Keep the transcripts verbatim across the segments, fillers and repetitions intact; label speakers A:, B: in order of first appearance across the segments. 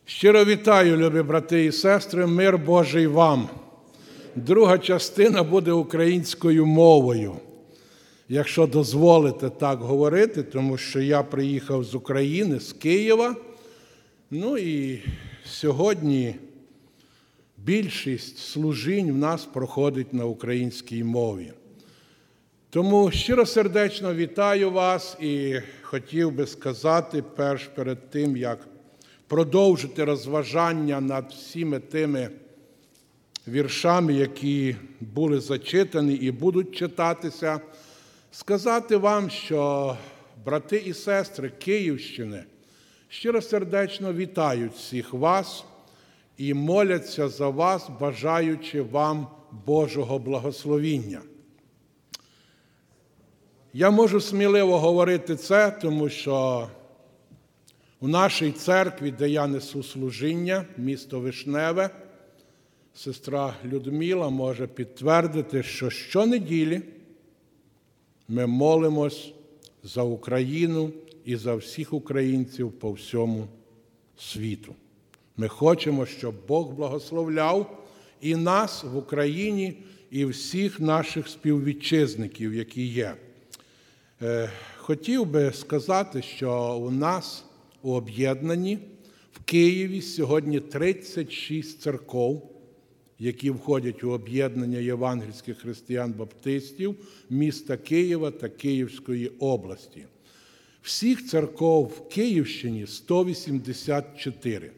A: Щиро вітаю, любі брати і сестри, мир Божий вам. Друга частина буде українською мовою, якщо дозволите так говорити, тому що я приїхав з України, з Києва. Ну і сьогодні більшість служінь в нас проходить на українській мові. Тому щиросердечно вітаю вас і хотів би сказати, перш перед тим, як продовжити розважання над всіми тими віршами, які були зачитані і будуть читатися, сказати вам, що брати і сестри Київщини щиросердечно вітають всіх вас і моляться за вас, бажаючи вам Божого благословіння. Я можу сміливо говорити це, тому що у нашій церкві, де я несу служіння, місто Вишневе, сестра Людмила може підтвердити, що щонеділі ми молимось за Україну і за всіх українців по всьому світу. Ми хочемо, щоб Бог благословляв і нас в Україні, і всіх наших співвітчизників, які є. Хотів би сказати, що у нас у об'єднанні в Києві сьогодні тридцять шість церков, які входять у об'єднання євангельських християн-баптистів міста Києва та Київської області. Всіх церков в Київщині сто вісімдесят чотири.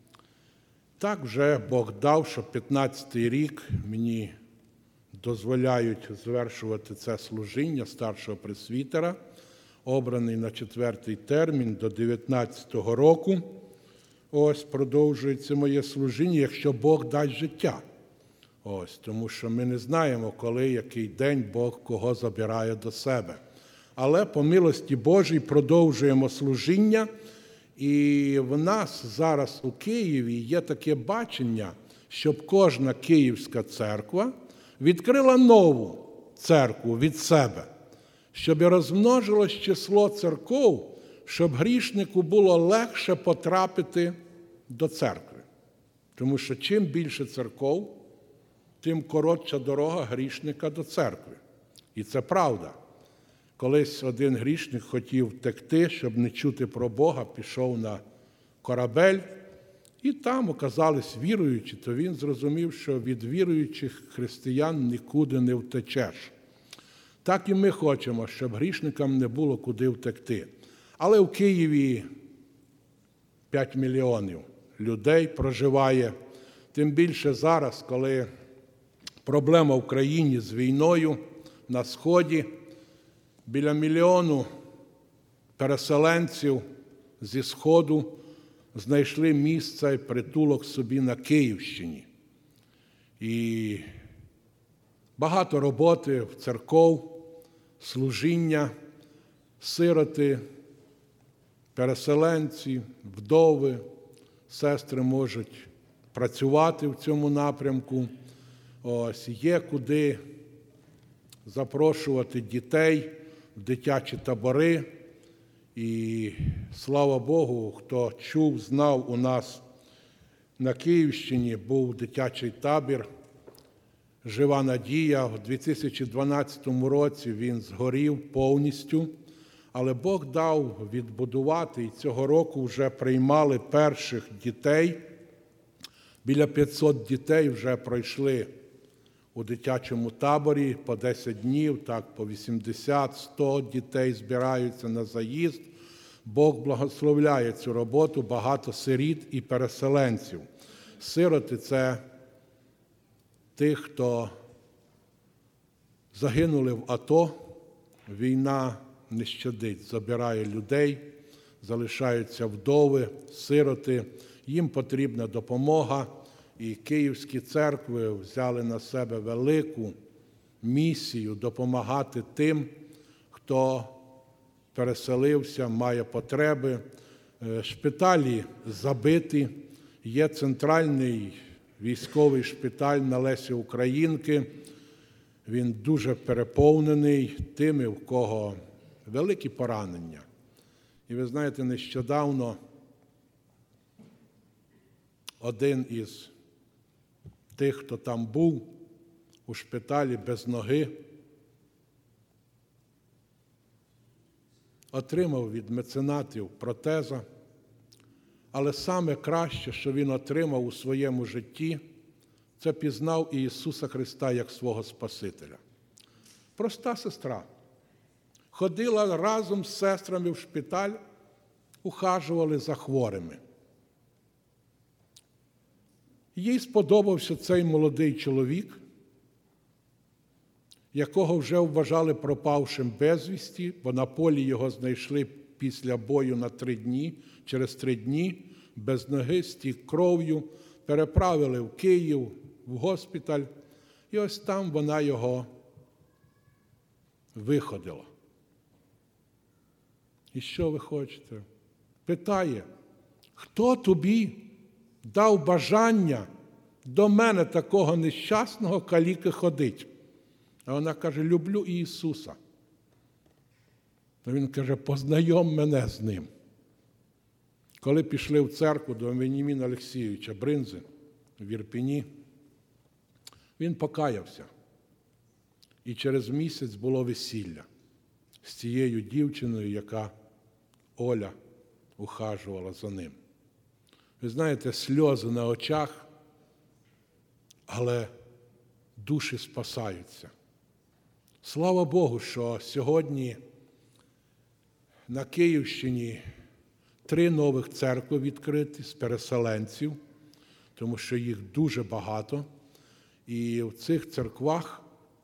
A: Так вже Бог дав, що п'ятнадцятий рік мені дозволяють звершувати це служіння старшого пресвітера, обраний на четвертий термін до дев'ятнадцятого року. Ось продовжується моє служіння, якщо Бог дасть життя. Ось, тому що ми не знаємо, коли, який день Бог кого забирає до себе. Але по милості Божій продовжуємо служіння. І в нас зараз у Києві є таке бачення, щоб кожна київська церква відкрила нову церкву від себе, щоб розмножилось число церков, щоб грішнику було легше потрапити до церкви. Тому що чим більше церков, тим коротша дорога грішника до церкви. І це правда. Колись один грішник хотів втекти, щоб не чути про Бога, пішов на корабель, і там оказались віруючі, то він зрозумів, що від віруючих християн нікуди не втечеш. Так і ми хочемо, щоб грішникам не було куди втекти. Але в Києві п'ять мільйонів людей проживає, тим більше зараз, коли проблема в країні з війною на Сході, біля мільйону переселенців зі Сходу знайшли місце і притулок собі на Київщині. І багато роботи в церков, служіння, сироти, переселенці, вдови, сестри можуть працювати в цьому напрямку. Ось, є куди запрошувати дітей в дитячі табори. І слава Богу, хто чув, знав, у нас на Київщині був дитячий табір «Жива надія». У дві тисячі дванадцятому році він згорів повністю, але Бог дав відбудувати, і цього року вже приймали перших дітей. Біля п'ятсот дітей вже пройшли у дитячому таборі по десять днів, так по вісімдесят - сто дітей збираються на заїзд. Бог благословляє цю роботу, багато сиріт і переселенців. Сироти – це тих, хто загинули в АТО. Війна не щадить, забирає людей, залишаються вдови, сироти. Їм потрібна допомога. І київські церкви взяли на себе велику місію допомагати тим, хто переселився, має потреби. Шпиталі забиті. Є центральний військовий шпиталь на Лесі Українки. Він дуже переповнений тими, в кого великі поранення. І ви знаєте, нещодавно один із тих, хто там був у шпиталі без ноги, отримав від меценатів протеза, але саме краще, що він отримав у своєму житті, це пізнав і Ісуса Христа як свого Спасителя. Проста сестра. Ходила разом з сестрами в шпиталь, ухажували за хворими. Їй сподобався цей молодий чоловік, якого вже вважали пропавшим безвісті, бо на полі його знайшли після бою на три дні. Через три дні без ноги, стік кров'ю, переправили в Київ, в госпіталь, і ось там вона його виходила. І що ви хочете? Питає, хто тобі дав бажання до мене такого нещасного каліки ходить? А вона каже, люблю Ісуса. А він каже, познайом мене з ним. Коли пішли в церкву до Веніаміна Олексійовича Бринзи в Ірпені, він покаявся. І через місяць було весілля з цією дівчиною, яка Оля ухажувала за ним. Ви знаєте, сльози на очах, але душі спасаються. Слава Богу, що сьогодні на Київщині три нових церкви відкриті з переселенців, тому що їх дуже багато. І в цих церквах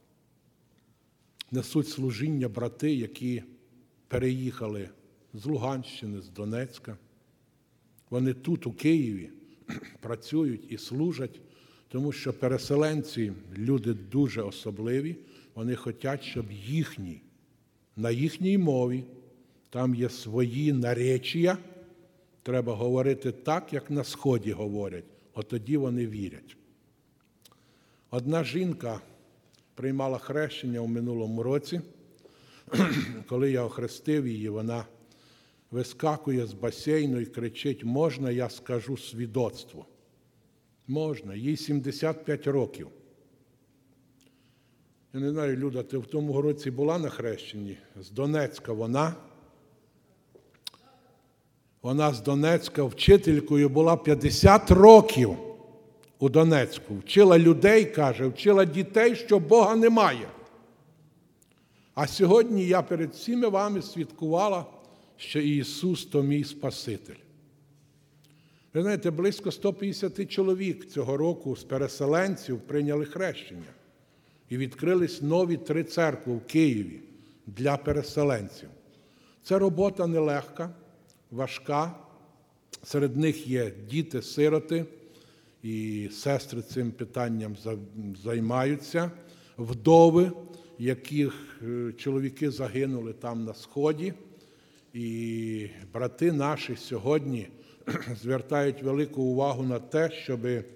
A: несуть служіння брати, які переїхали з Луганщини, з Донецька. Вони тут, у Києві, працюють і служать, тому що переселенці – люди дуже особливі. Вони хочуть, щоб їхні, на їхній мові, там є свої наречія, треба говорити так, як на Сході говорять, от тоді вони вірять. Одна жінка приймала хрещення у минулому році. Коли я охрестив її, вона вискакує з басейну і кричить, можна я скажу свідоцтво? Можна. Їй сімдесят п'ять років. Я не знаю, Люда, ти в тому році була на хрещенні? З Донецька вона. Вона з Донецька вчителькою була п'ятдесят років у Донецьку. Вчила людей, каже, вчила дітей, що Бога немає. А сьогодні я перед всіми вами свідкувала, що Ісус – то мій Спаситель. Ви знаєте, близько сто п'ятдесят чоловік цього року з переселенців прийняли хрещення. І відкрились нові три церкви в Києві для переселенців. Це робота нелегка, важка. Серед них є діти-сироти, і сестри цим питанням займаються. Вдови, яких чоловіки загинули там на Сході. І брати наші сьогодні звертають велику увагу на те, щоб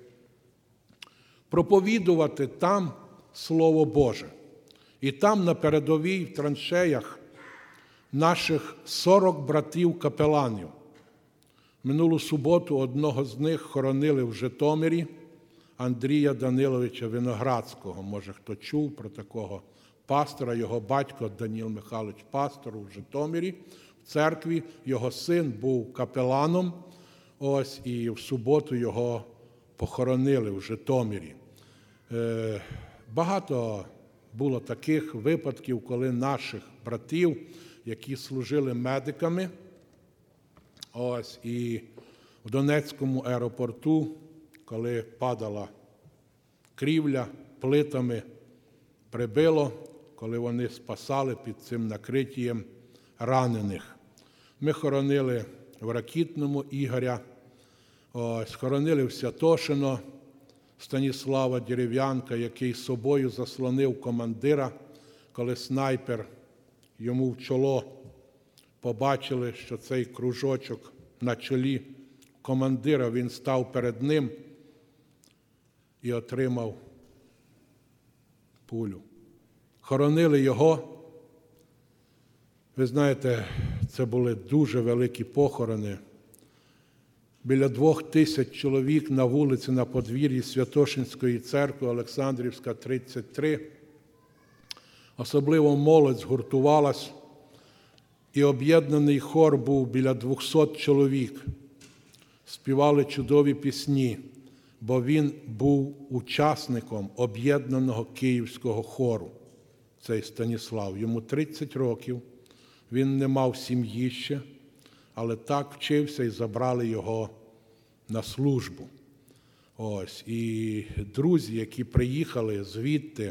A: проповідувати там Слово Боже. І там на передовій, в траншеях, наших сорок братів-капеланів. Минулу суботу одного з них хоронили в Житомирі, Андрія Даниловича Виноградського. Може, хто чув про такого пастора, його батько Даніл Михайлович пастор у Житомирі. В церкві його син був капеланом, ось, і в суботу його похоронили в Житомирі. Е, багато було таких випадків, коли наших братів, які служили медиками, ось, і в Донецькому аеропорту, коли падала крівля, плитами прибило, коли вони спасали під цим накриттям ранених. Ми хоронили в Ракітному Ігоря, ось, хоронили в Святошино Станіслава Дерев'янка, який собою заслонив командира, коли снайпер йому в чоло. Побачили, що цей кружочок на чолі командира, він став перед ним і отримав пулю. Хоронили його. Ви знаєте, це були дуже великі похорони. біля двох тисяч чоловік на вулиці на подвір'ї Святошинської церкви, Олександрівська, тридцять три. Особливо молодь згуртувалась, і об'єднаний хор був біля двохсот чоловік. Співали чудові пісні, бо він був учасником об'єднаного київського хору, цей Станіслав. Йому тридцять років, він не мав сім'ї ще, але так вчився і забрали його на службу. Ось, і друзі, які приїхали звідти,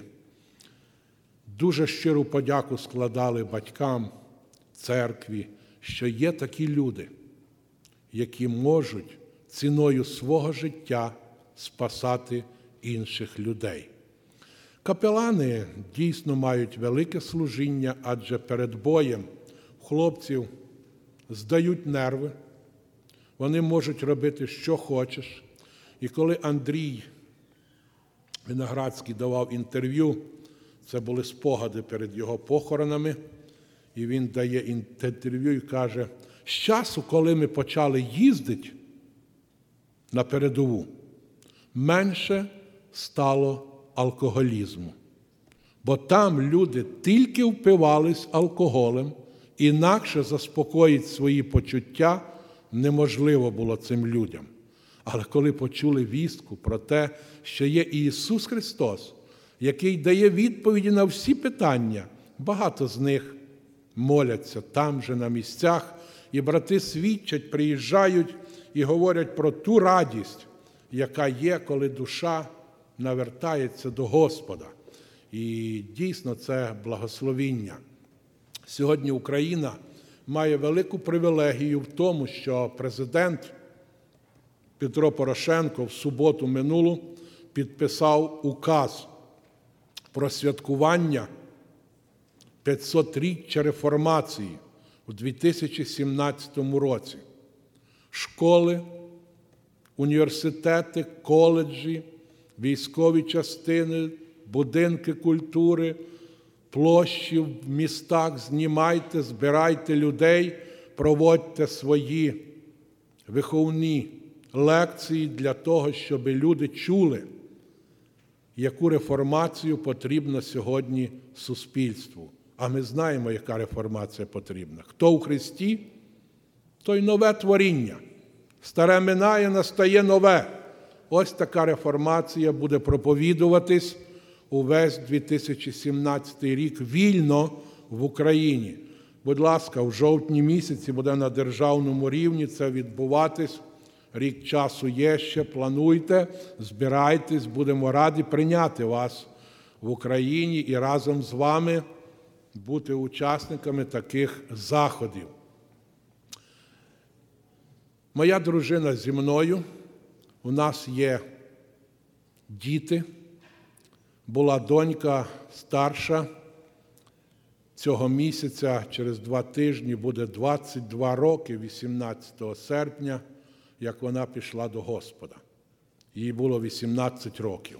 A: дуже щиру подяку складали батькам, церкві, що є такі люди, які можуть ціною свого життя спасати інших людей. Капелани дійсно мають велике служіння, адже перед боєм хлопців здають нерви, вони можуть робити, що хочеш. І коли Андрій Виноградський давав інтерв'ю, це були спогади перед його похоронами, і він дає інтерв'ю і каже, з часу, коли ми почали їздити на передову, менше стало алкоголізму. Бо там люди тільки впивались алкоголем, інакше заспокоїти свої почуття неможливо було цим людям. Але коли почули вістку про те, що є Ісус Христос, який дає відповіді на всі питання, багато з них моляться там же на місцях, і брати свідчать, приїжджають і говорять про ту радість, яка є, коли душа навертається до Господа. І дійсно це благословіння. Сьогодні Україна має велику привілегію в тому, що президент Петро Порошенко в суботу минулу підписав указ про святкування п'ятсотріччя реформації у дві тисячі сімнадцятому році. Школи, університети, коледжі, військові частини, будинки культури, площі в містах знімайте, збирайте людей, проводьте свої виховні лекції для того, щоб люди чули, яку реформацію потрібна сьогодні суспільству. А ми знаємо, яка реформація потрібна. Хто у Христі, той нове творіння. Старе минає, настає нове. Ось така реформація буде проповідуватись увесь дві тисячі сімнадцятий рік вільно в Україні. Будь ласка, в жовтні місяці буде на державному рівні це відбуватись. Рік часу є ще, плануйте, збирайтесь, будемо раді прийняти вас в Україні і разом з вами бути учасниками таких заходів. Моя дружина зі мною, у нас є діти, була донька старша, цього місяця, через два тижні, буде двадцять два роки, вісімнадцятого серпня, як вона пішла до Господа. Їй було вісімнадцять років.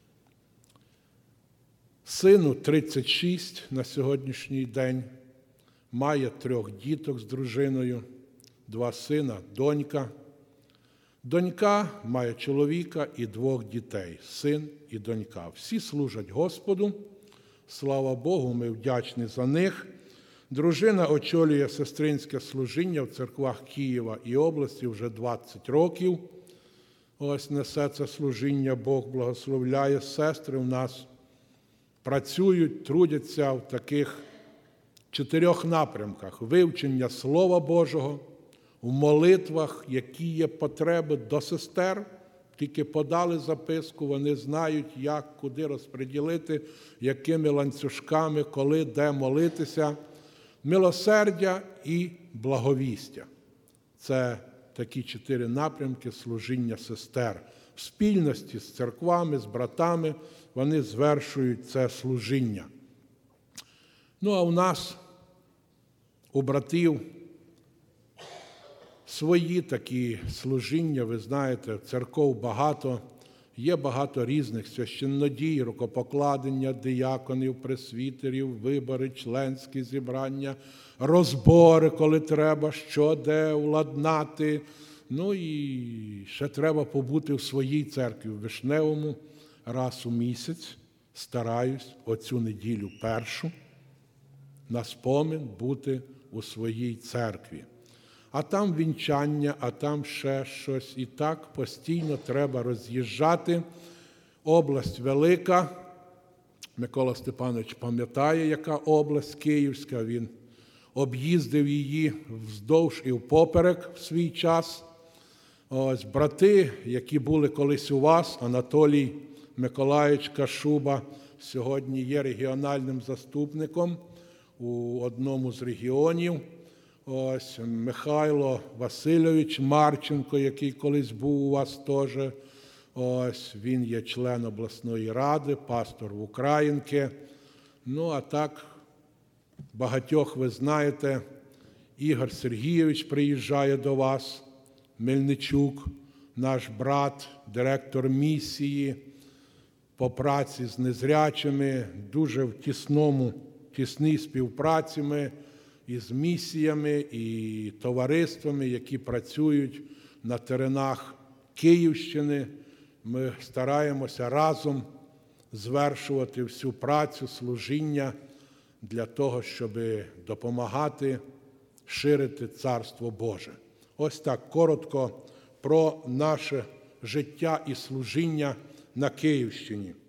A: Сину тридцять шість на сьогоднішній день, має трьох діток з дружиною, два сина, донька. Донька має чоловіка і двох дітей, син і донька. Всі служать Господу, слава Богу, ми вдячні за них. Дружина очолює сестринське служіння в церквах Києва і області вже двадцять років. Ось несе це служіння, Бог благословляє. Сестри у нас працюють, трудяться в таких чотирьох напрямках. Вивчення Слова Божого, в молитвах, які є потреби до сестер, тільки подали записку, вони знають, як, куди розподілити, якими ланцюжками, коли, де молитися. Милосердя і благовістя. Це такі чотири напрямки служіння сестер. В спільності з церквами, з братами вони звершують це служіння. Ну, а у нас, у братів, свої такі служіння, ви знаєте, церков багато, є багато різних священнодій, рукопокладення дияконів, пресвітерів, вибори, членські зібрання, розбори, коли треба, що де владнати, Ну і ще треба побути в своїй церкві, в Вишневому, раз у місяць. Стараюсь оцю неділю першу на спомин бути у своїй церкві. А там вінчання, а там ще щось. І так постійно треба роз'їжджати. Область велика. Микола Степанович пам'ятає, яка область Київська. Він об'їздив її вздовж і впоперек в свій час. Ось брати, які були колись у вас, Анатолій Миколайович Кашуба, сьогодні є регіональним заступником у одному з регіонів. Ось Михайло Васильович Марченко, який колись був у вас теж. Ось він є член обласної ради, пастор в Українки. Ну, а так, багатьох ви знаєте, Ігор Сергійович приїжджає до вас, Мельничук, наш брат, директор місії по праці з незрячими, дуже в тісному, тісній співпраці ми із місіями і товариствами, які працюють на теренах Київщини. Ми стараємося разом звершувати всю працю, служіння для того, щоб допомагати ширити Царство Боже. Ось так коротко про наше життя і служіння на Київщині.